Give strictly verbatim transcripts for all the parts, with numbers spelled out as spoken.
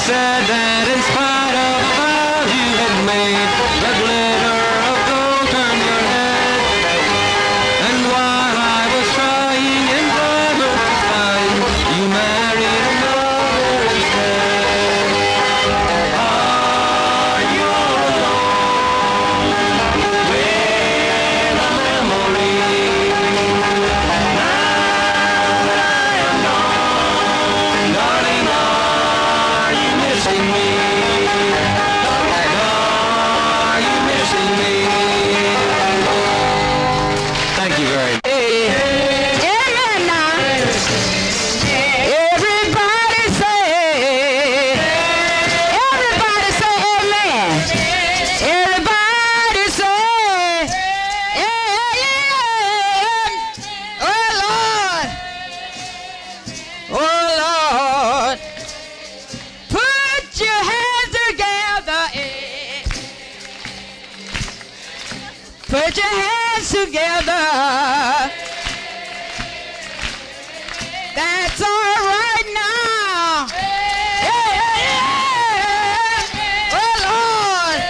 said that in spite of the vows you had made, the glitter of gold turned your head. And while I was trying in Brother to find, you married another instead. Are you alone with a memory? Now that I am gone, darling, are you missing me? Are you missing me? Thank you very much. Amen now. Everybody say, everybody say amen. Everybody say, amen. Oh Lord, oh Lord, put your hands together. eh. Put your hands together. That's all right now. Yeah, yeah, yeah. Oh Lord,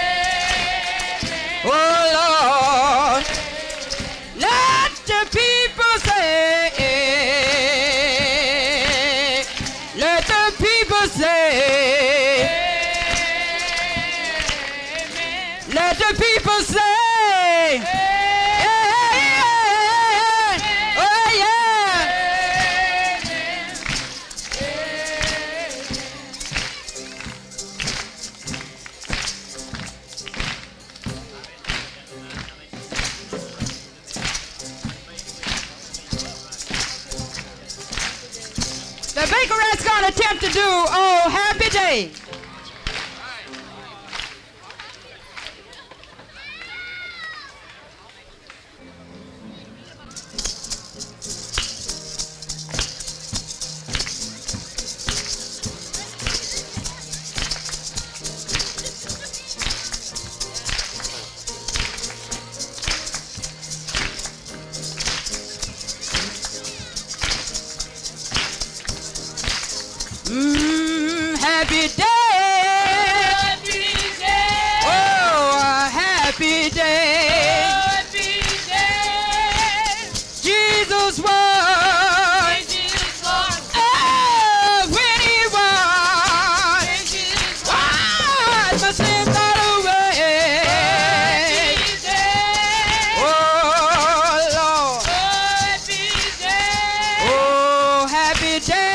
oh Lord, let the people say, let the people say, let the people say, oh yeah. The Bakerette's gonna attempt to do Oh Happy Day. Mm, happy day. Happy day. Oh, a happy day. Happy day. Jesus was. Jesus was. Oh, when he was. When Jesus was. My sins all away. Happy day. Oh, Lord. Happy day. Oh, happy day.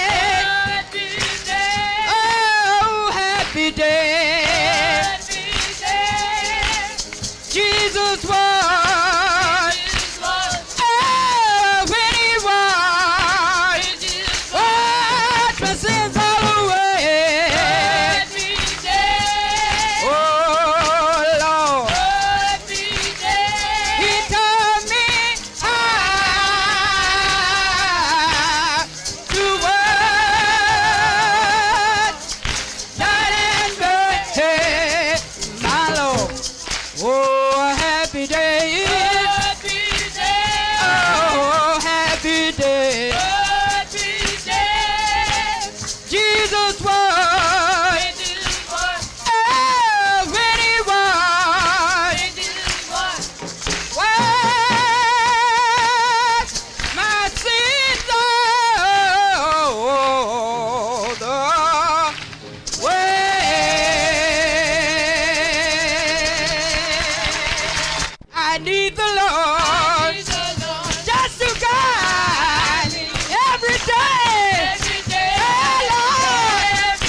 Oh, happy day. Happy day. Jesus was. Oh, when he was. Washed my sins all away. Happy day. Oh, Lord. Happy day. He taught me how to work night and day, my Lord. Oh, a happy day. Happy day. Oh, happy day. Happy day. Jesus was. Oh, when he was. Washed my sins all the I need the Lord just to guide every day. Oh Lord,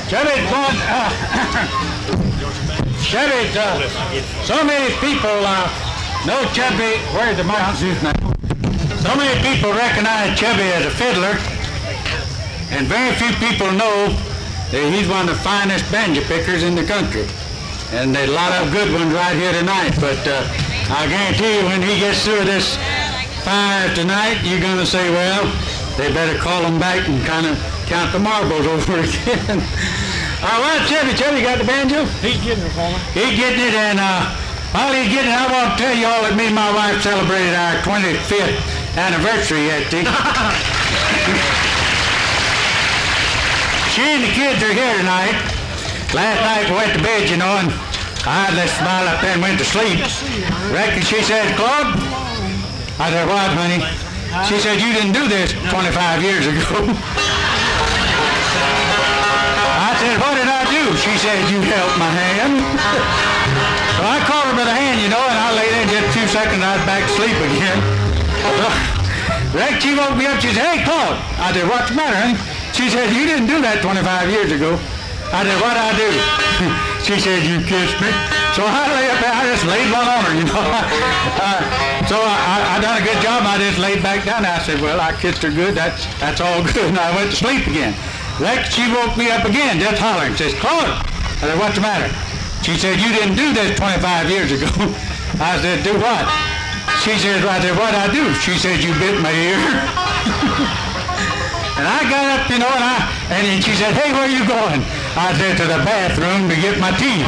Chevy, uh, Chevy, uh, so many people uh, know Chevy. Where's the mouse now? So many people recognize Chevy as a fiddler, and very few people know that he's one of the finest banjo pickers in the country. And there's a lot of good ones right here tonight, but uh, I guarantee you when he gets through this five tonight, you're going to say, well, they better call him back and kind of count the marbles over again. All right, Chevy, Chevy, you got the banjo? He's getting it for me. He's getting it, and uh, while he's getting it, I want to tell you all that me and my wife celebrated our twenty-fifth anniversary yesterday. She and the kids are here tonight. Last night we went to bed, you know, and I had this smile up there and went to sleep. Reckon she said, Claude? I said, what, honey? She said, you didn't do this twenty-five years ago. I said, what did I do? She said, you held my hand. So I caught her by the hand, you know, and I lay there in just a few seconds, I was back to sleep again. So, Rex, she woke me up, she said, hey, Claude. I said, what's the matter, honey? She said, you didn't do that twenty-five years ago. I said, what'd I do? She said, you kissed me. So I lay up there, I just laid one on her, you know. uh, so I, I done a good job, I just laid back down. I said, well, I kissed her good, that's that's all good. And I went to sleep again. Rex, she woke me up again, just hollering. Says, Claude. I said, what's the matter? She said, you didn't do this twenty-five years ago. I said, do what? She said, I said, what'd I do? She said, you bit my ear. And I got up, you know, and I, and then she said, hey, where are you going? I said, to the bathroom to get my teeth.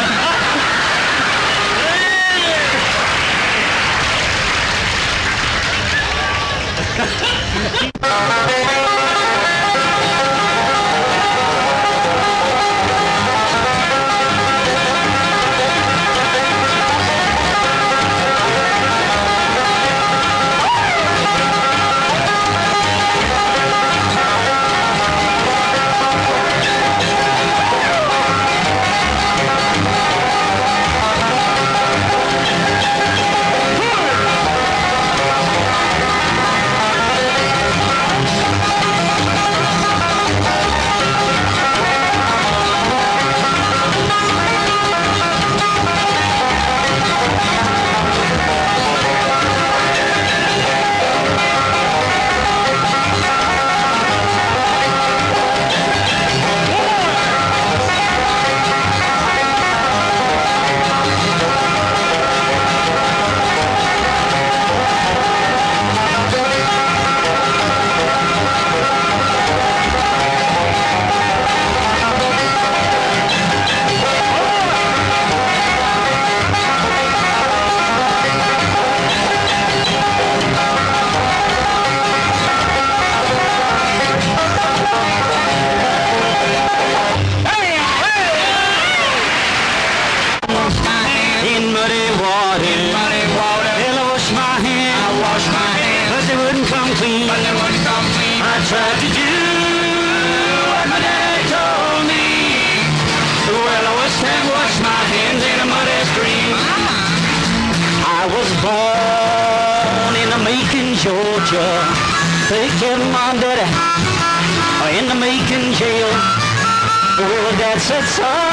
They kept my daddy in the Macon jail. Well, Dad said,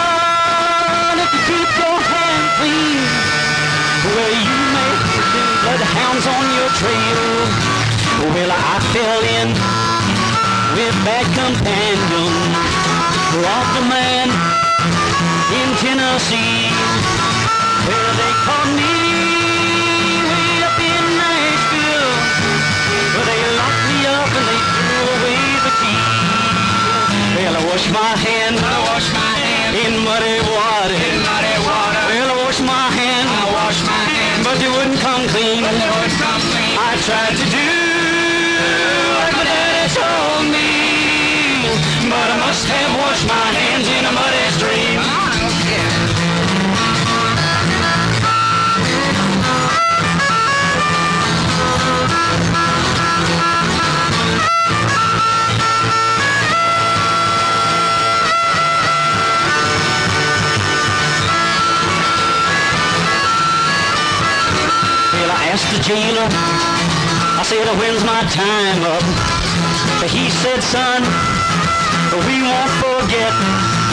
son, if you keep your hand clean, well, you may do bloodhounds on your trail. Well, I fell in with bad companion, robbed a man in Tennessee. Well, they caught me way up in Nashville. Well, they locked me up and they threw away the key. Well, I washed my hands, I washed my hands in muddy water. In muddy water. Well, I washed my hands, I washed my hands, but they wouldn't come clean. But they wouldn't come clean. I tried to do what my daddy told me, but I must have washed my hands in a muddy stream. Asked the jailer, I said, when's my time up? He said, son, we won't forget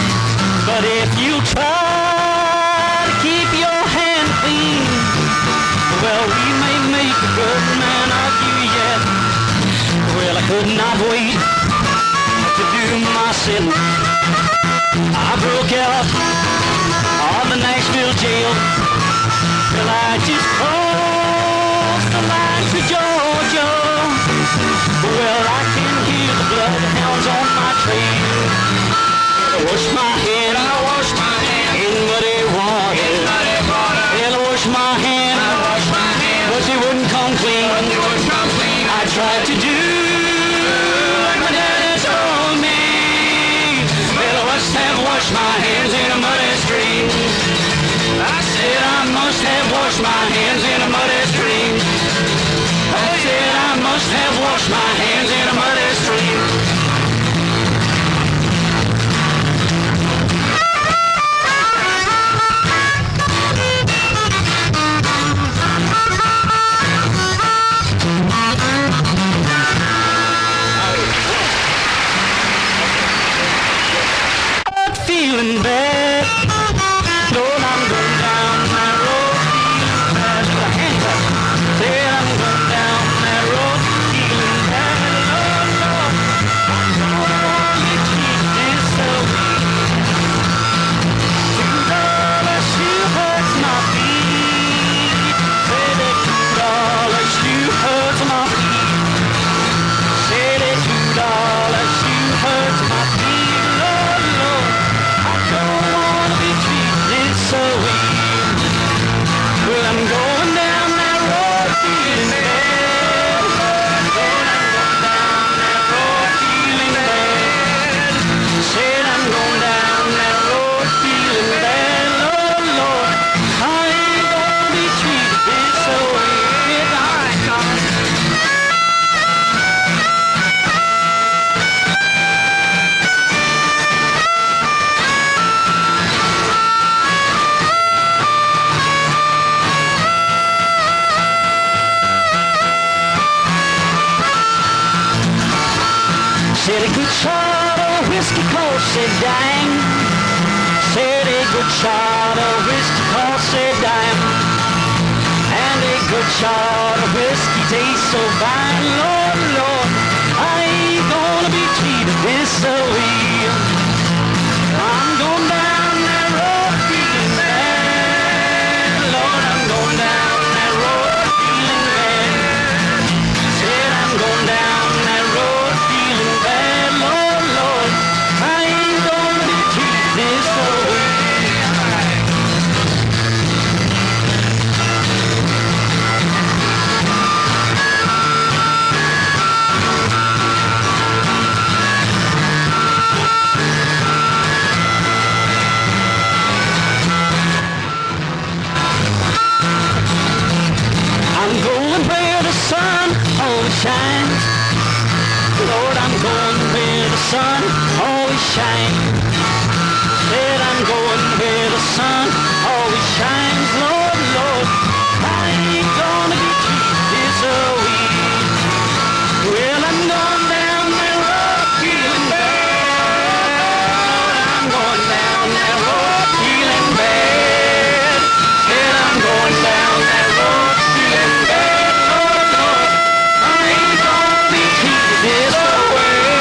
But if you try to keep your hand clean, well, we may make a good man of you yet. Well, I could not wait to do my sin. I broke out of the Nashville jail till I just crossed the line to Georgia. Well, I can hear the bloodhounds on my trail. I wash my hand, I wash my hand in muddy water. In muddy water. Well, I wash my hand, I wash my hand, but they wouldn't come clean. But they wouldn't come clean. I tried to do like my daddy told me. Well, I must have washed my hands in a muddy stream. I said I must have washed my hands in a muddy stream. I said I must have washed my hands in a muddy stream. Feeling bad, Lord, I'm going down that road, feeling bad. With a hand up, said I'm going down that road, feeling bad. Lord, Lord, I'm gonna get cheated so two dollar shoe hurts my feet. Say that two dollar shoe hurts my feet. Say that two dollar shoe hurts my feet. Lord, Lord, don't wanna be treated so weak. Well, I'm going down that road feeling bad. Said I'm going down that road feeling bad. Said I'm going down that road feeling bad. Lord, Lord, I ain't gonna be treated so weak. All right, Tom. Said a good shot of whiskey costs a dime. Said a good shot of whiskey costs a dime. And a good shot of whiskey tastes so fine. Lord, Lord, I ain't gonna be treated this way. I'm going down that road feeling bad. Lord, I'm going down that road feeling bad. Said I'm going down that road feeling bad. Lord, Lord, I ain't gonna be treated this way. I'm going where the sun always shines. Lord, I'm going where the sun always shines. Said I'm going where the sun always shines. Lord, Lord, I ain't gonna be treated this way. Well, I'm going down that road feeling bad. Lord, I'm going down that road feeling bad. Said I'm going down that road feeling bad. Lord, Lord, I ain't gonna be treated this way.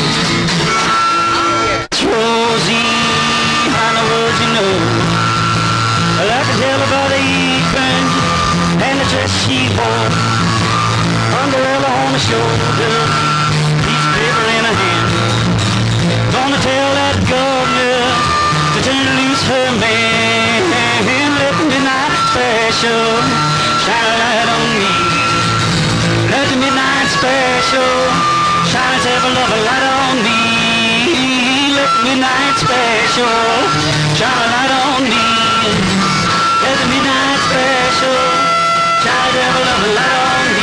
It's Rosie, I know what you know. Well, I can tell about the apron and the dress she wore. Umbrella on the shoulder, piece of paper in her hand. Gonna tell that governor to turn loose her man. Let the midnight special shine a light on me. Let the midnight special shine its ever loving light on me. Let the midnight special shine a light on me. Let the midnight special shine its ever loving light on me.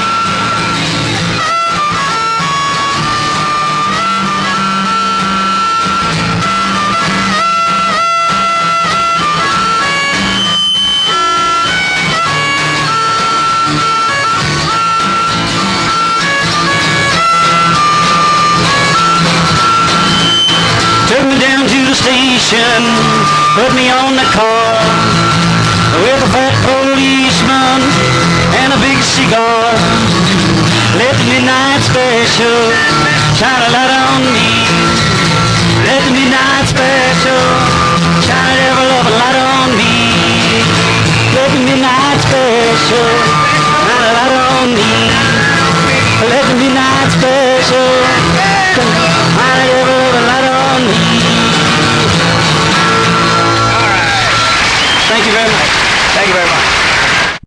station, put me on the car with a fat policeman and a big cigar. Let the midnight special shine a light on me. Let the midnight special shine a devil of a light on me. Let the midnight